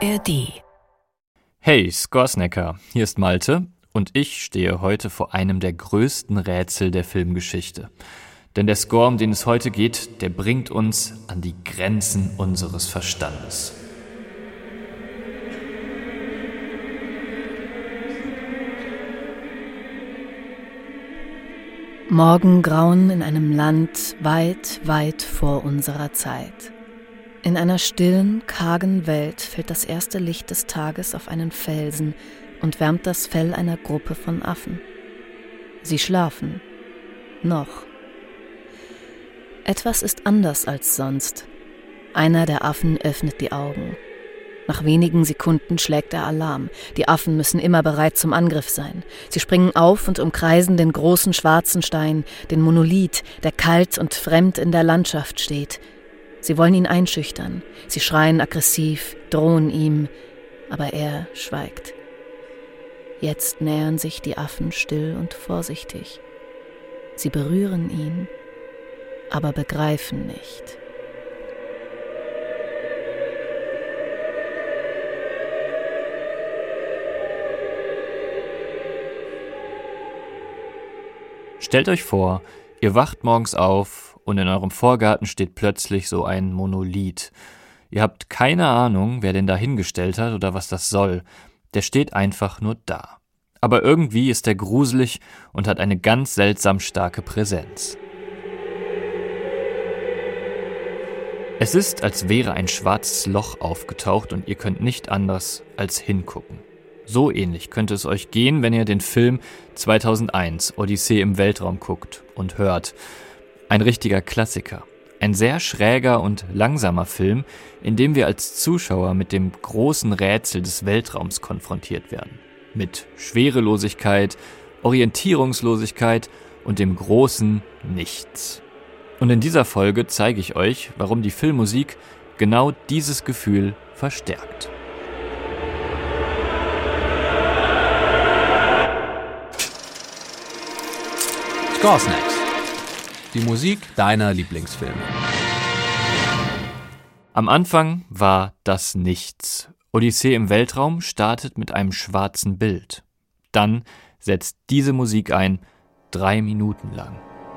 ARD. Hey, Scoresnacker, hier ist Malte und ich stehe heute vor einem der größten Rätsel der Filmgeschichte. Denn der Score, um den es heute geht, der bringt uns an die Grenzen unseres Verstandes. Morgengrauen in einem Land weit, weit vor unserer Zeit. In einer stillen, kargen Welt fällt das erste Licht des Tages auf einen Felsen und wärmt das Fell einer Gruppe von Affen. Sie schlafen. Noch. Etwas ist anders als sonst. Einer der Affen öffnet die Augen. Nach wenigen Sekunden schlägt er Alarm. Die Affen müssen immer bereit zum Angriff sein. Sie springen auf und umkreisen den großen schwarzen Stein, den Monolith, der kalt und fremd in der Landschaft steht. Sie wollen ihn einschüchtern. Sie schreien aggressiv, drohen ihm, aber er schweigt. Jetzt nähern sich die Affen still und vorsichtig. Sie berühren ihn, aber begreifen nicht. Stellt euch vor, ihr wacht morgens auf und in eurem Vorgarten steht plötzlich so ein Monolith. Ihr habt keine Ahnung, wer den da hingestellt hat oder was das soll. Der steht einfach nur da. Aber irgendwie ist er gruselig und hat eine ganz seltsam starke Präsenz. Es ist, als wäre ein schwarzes Loch aufgetaucht und ihr könnt nicht anders als hingucken. So ähnlich könnte es euch gehen, wenn ihr den Film 2001 Odyssee im Weltraum guckt und hört. Ein richtiger Klassiker. Ein sehr schräger und langsamer Film, in dem wir als Zuschauer mit dem großen Rätsel des Weltraums konfrontiert werden. Mit Schwerelosigkeit, Orientierungslosigkeit und dem großen Nichts. Und in dieser Folge zeige ich euch, warum die Filmmusik genau dieses Gefühl verstärkt. Scoresnacks. Die Musik deiner Lieblingsfilme. Am Anfang war das Nichts. Odyssee im Weltraum startet mit einem schwarzen Bild. Dann setzt diese Musik ein, 3 Minuten lang.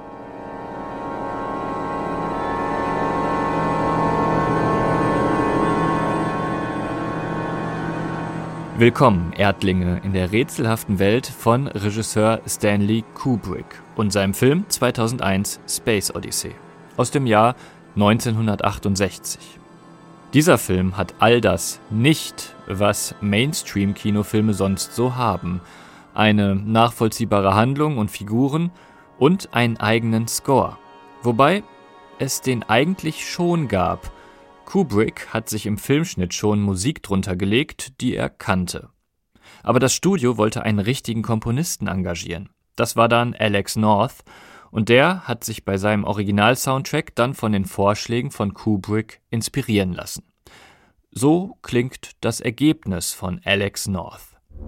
Willkommen, Erdlinge, in der rätselhaften Welt von Regisseur Stanley Kubrick und seinem Film 2001 Space Odyssey aus dem Jahr 1968. Dieser Film hat all das nicht, was Mainstream-Kinofilme sonst so haben. Eine nachvollziehbare Handlung und Figuren und einen eigenen Score. Wobei es den eigentlich schon gab. Kubrick hat sich im Filmschnitt schon Musik drunter gelegt, die er kannte. Aber das Studio wollte einen richtigen Komponisten engagieren. Das war dann Alex North und der hat sich bei seinem Original-Soundtrack dann von den Vorschlägen von Kubrick inspirieren lassen. So klingt das Ergebnis von Alex North.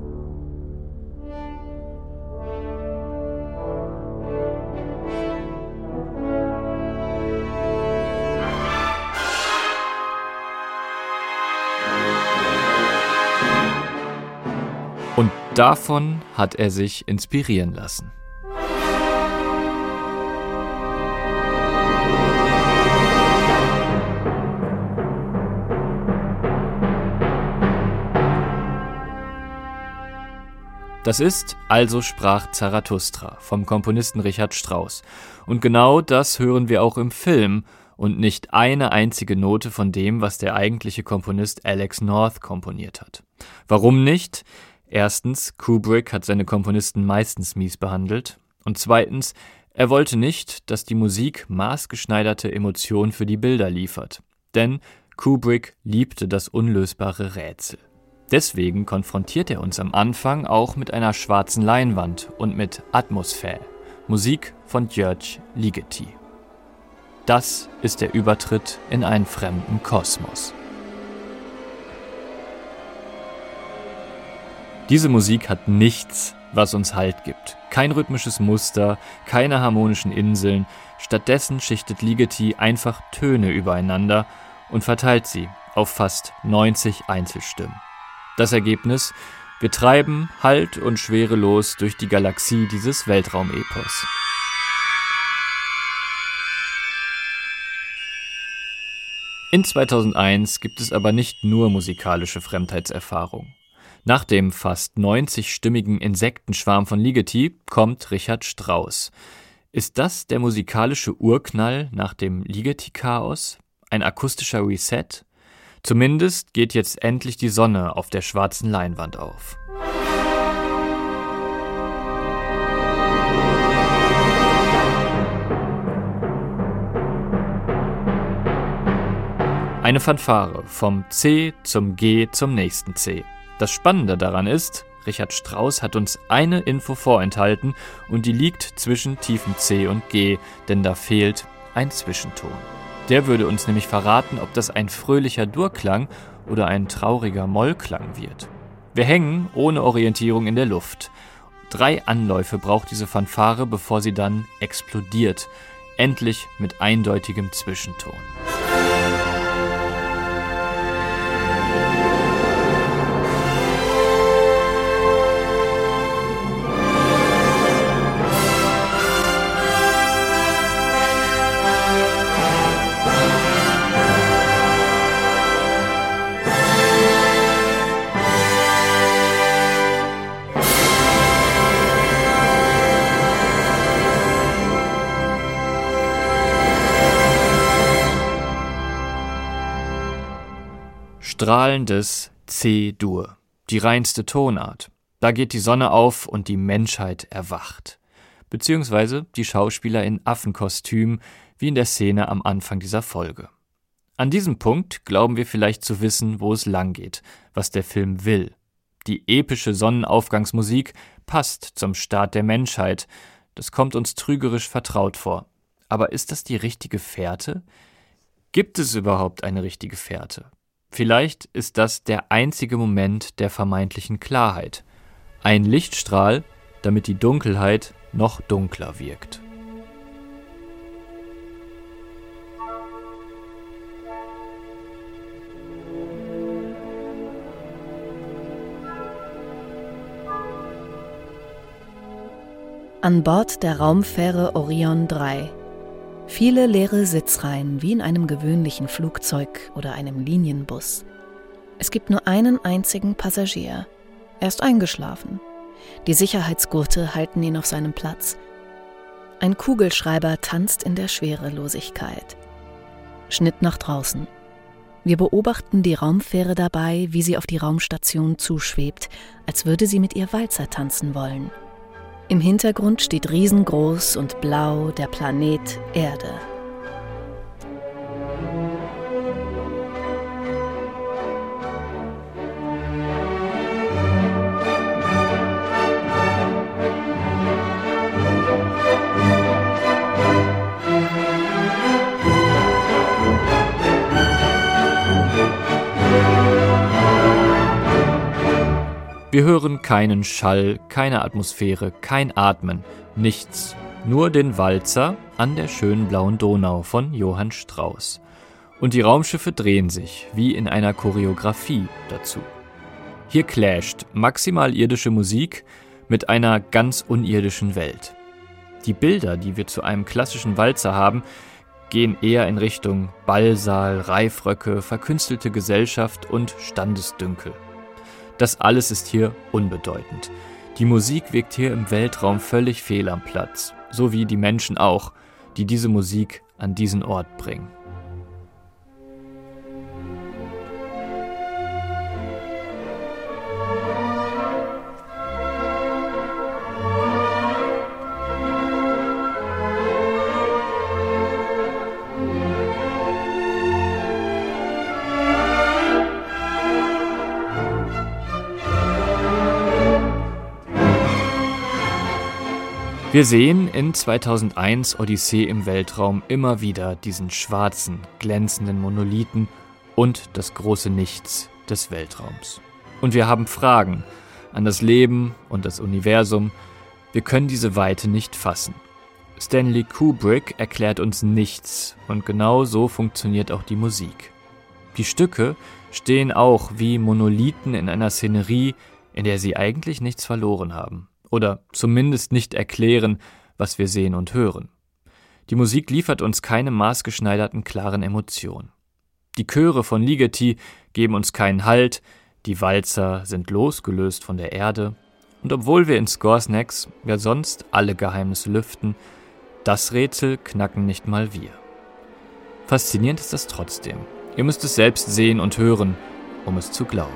Und davon hat er sich inspirieren lassen. Das ist Also sprach Zarathustra vom Komponisten Richard Strauss. Und genau das hören wir auch im Film und nicht eine einzige Note von dem, was der eigentliche Komponist Alex North komponiert hat. Warum nicht? Erstens, Kubrick hat seine Komponisten meistens mies behandelt. Und zweitens, er wollte nicht, dass die Musik maßgeschneiderte Emotionen für die Bilder liefert. Denn Kubrick liebte das unlösbare Rätsel. Deswegen konfrontiert er uns am Anfang auch mit einer schwarzen Leinwand und mit Atmosphäre, Musik von György Ligeti. Das ist der Übertritt in einen fremden Kosmos. Diese Musik hat nichts, was uns Halt gibt. Kein rhythmisches Muster, keine harmonischen Inseln. Stattdessen schichtet Ligeti einfach Töne übereinander und verteilt sie, auf fast 90 Einzelstimmen. Das Ergebnis: wir treiben halt und schwerelos durch die Galaxie dieses Weltraumepos. In 2001 gibt es aber nicht nur musikalische Fremdheitserfahrung. Nach dem fast 90-stimmigen Insektenschwarm von Ligeti kommt Richard Strauss. Ist das der musikalische Urknall nach dem Ligeti-Chaos? Ein akustischer Reset? Zumindest geht jetzt endlich die Sonne auf der schwarzen Leinwand auf. Eine Fanfare vom C zum G zum nächsten C. Das Spannende daran ist, Richard Strauss hat uns eine Info vorenthalten und die liegt zwischen tiefen C und G, denn da fehlt ein Zwischenton. Der würde uns nämlich verraten, ob das ein fröhlicher Durklang oder ein trauriger Mollklang wird. Wir hängen ohne Orientierung in der Luft. 3 Anläufe braucht diese Fanfare, bevor sie dann explodiert. Endlich mit eindeutigem Zwischenton. Strahlendes C-Dur, die reinste Tonart. Da geht die Sonne auf und die Menschheit erwacht. Beziehungsweise die Schauspieler in Affenkostüm, wie in der Szene am Anfang dieser Folge. An diesem Punkt glauben wir vielleicht zu wissen, wo es lang geht, was der Film will. Die epische Sonnenaufgangsmusik passt zum Start der Menschheit. Das kommt uns trügerisch vertraut vor. Aber ist das die richtige Fährte? Gibt es überhaupt eine richtige Fährte? Vielleicht ist das der einzige Moment der vermeintlichen Klarheit. Ein Lichtstrahl, damit die Dunkelheit noch dunkler wirkt. An Bord der Raumfähre Orion 3. Viele leere Sitzreihen wie in einem gewöhnlichen Flugzeug oder einem Linienbus. Es gibt nur einen einzigen Passagier. Er ist eingeschlafen. Die Sicherheitsgurte halten ihn auf seinem Platz. Ein Kugelschreiber tanzt in der Schwerelosigkeit. Schnitt nach draußen. Wir beobachten die Raumfähre dabei, wie sie auf die Raumstation zuschwebt, als würde sie mit ihr Walzer tanzen wollen. Im Hintergrund steht riesengroß und blau der Planet Erde. Wir hören keinen Schall, keine Atmosphäre, kein Atmen, nichts. Nur den Walzer an der schönen blauen Donau von Johann Strauss. Und die Raumschiffe drehen sich, wie in einer Choreografie, dazu. Hier clasht maximal irdische Musik mit einer ganz unirdischen Welt. Die Bilder, die wir zu einem klassischen Walzer haben, gehen eher in Richtung Ballsaal, Reifröcke, verkünstelte Gesellschaft und Standesdünkel. Das alles ist hier unbedeutend. Die Musik wirkt hier im Weltraum völlig fehl am Platz, so wie die Menschen auch, die diese Musik an diesen Ort bringen. Wir sehen in 2001 Odyssee im Weltraum immer wieder diesen schwarzen, glänzenden Monolithen und das große Nichts des Weltraums. Und wir haben Fragen an das Leben und das Universum. Wir können diese Weite nicht fassen. Stanley Kubrick erklärt uns nichts und genau so funktioniert auch die Musik. Die Stücke stehen auch wie Monolithen in einer Szenerie, in der sie eigentlich nichts verloren haben. Oder zumindest nicht erklären, was wir sehen und hören. Die Musik liefert uns keine maßgeschneiderten, klaren Emotionen. Die Chöre von Ligeti geben uns keinen Halt, die Walzer sind losgelöst von der Erde. Und obwohl wir in Scoresnacks ja sonst alle Geheimnisse lüften, das Rätsel knacken nicht mal wir. Faszinierend ist das trotzdem. Ihr müsst es selbst sehen und hören, um es zu glauben.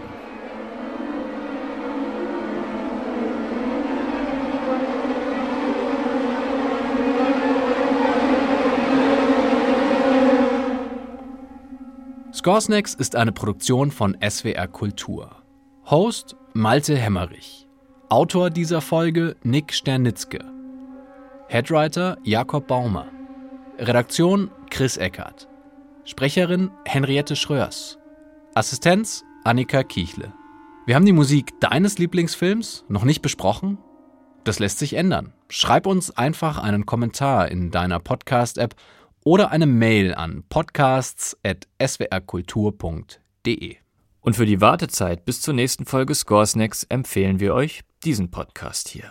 Scoresnacks ist eine Produktion von SWR Kultur. Host Malte Hemmerich. Autor dieser Folge Nick Sternitzke. Headwriter Jakob Baumer. Redaktion Chris Eckert. Sprecherin Henriette Schröers. Assistenz Annika Kiechle. Wir haben die Musik deines Lieblingsfilms noch nicht besprochen? Das lässt sich ändern. Schreib uns einfach einen Kommentar in deiner Podcast-App oder eine Mail an podcasts@swrkultur.de. Und für die Wartezeit bis zur nächsten Folge Scoresnacks empfehlen wir euch diesen Podcast hier.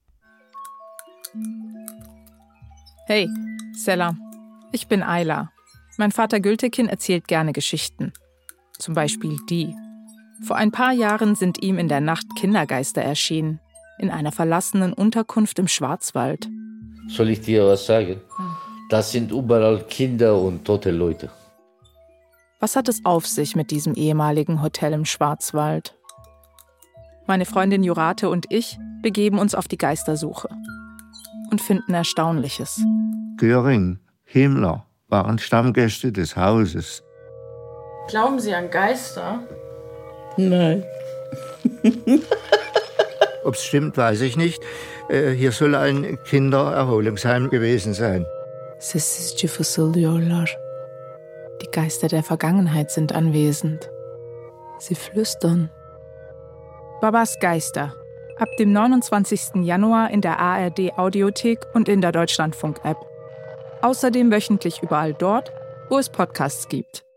Hey, Selam. Ich bin Ayla. Mein Vater Gültekin erzählt gerne Geschichten. Zum Beispiel die. Vor ein paar Jahren sind ihm in der Nacht Kindergeister erschienen. In einer verlassenen Unterkunft im Schwarzwald. Soll ich dir was sagen? Das sind überall Kinder und tote Leute. Was hat es auf sich mit diesem ehemaligen Hotel im Schwarzwald? Meine Freundin Jurate und ich begeben uns auf die Geistersuche und finden Erstaunliches. Göring, Himmler waren Stammgäste des Hauses. Glauben Sie an Geister? Nein. Ob es stimmt, weiß ich nicht. Hier soll ein Kindererholungsheim gewesen sein. Sessizce fısıldıyorlar. Die Geister der Vergangenheit sind anwesend. Sie flüstern. Babas Geister. Ab dem 29. Januar in der ARD-Audiothek und in der Deutschlandfunk-App. Außerdem wöchentlich überall dort, wo es Podcasts gibt.